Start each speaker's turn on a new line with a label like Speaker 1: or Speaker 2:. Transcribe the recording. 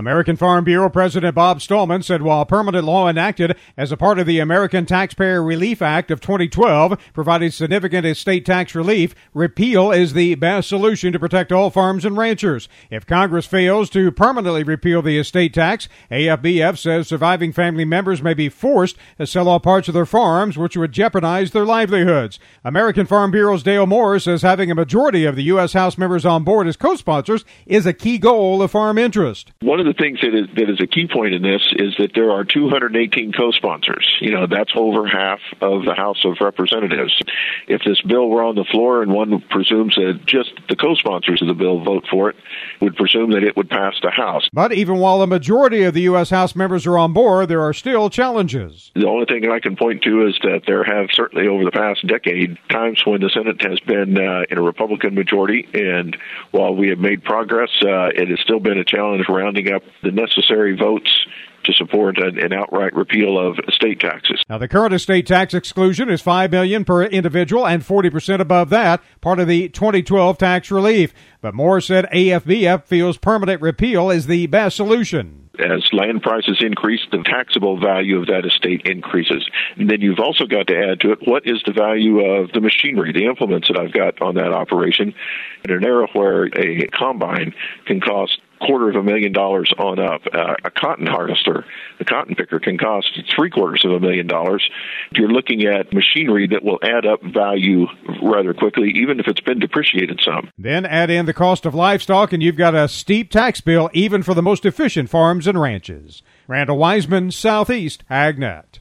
Speaker 1: American Farm Bureau President Bob Stallman said while permanent law enacted as a part of the American Taxpayer Relief Act of 2012 provided significant estate tax relief, repeal is the best solution to protect all farms and ranchers. If Congress fails to permanently repeal the estate tax, AFBF says surviving family members may be forced to sell all parts of their farms, which would jeopardize their livelihoods. American Farm Bureau's Dale Moore says having a majority of the U.S. House members on board as co-sponsors is a key goal of farm interest.
Speaker 2: One of the things that is a key point in this is that there are 218 co-sponsors. That's over half of the House of Representatives. If this bill were on the floor and one presumes that just the co-sponsors of the bill vote for it, would presume that it would pass the House.
Speaker 1: But even while a majority of the U.S. House members are on board, there are still challenges.
Speaker 2: The only thing I can point to is that there have certainly over the past decade times when the Senate has been in a Republican majority, and while we have made progress, it has still been a challenge rounding up the necessary votes to support an outright repeal of estate taxes.
Speaker 1: Now, the current estate tax exclusion is $5 million per individual and 40% above that, part of the 2012 tax relief. But Moore said AFBF feels permanent repeal is the best solution.
Speaker 2: As land prices increase, the taxable value of that estate increases. And then you've also got to add to it, what is the value of the machinery, the implements that I've got on that operation? In an era where a combine can cost $250,000 on up, a cotton harvester, a cotton picker can cost $750,000. You're looking at machinery that will add up value rather quickly, even if it's been depreciated some.
Speaker 1: Then add in the cost of livestock, and you've got a steep tax bill even for the most efficient farms and ranches. Randall Wiseman, Southeast AgNet.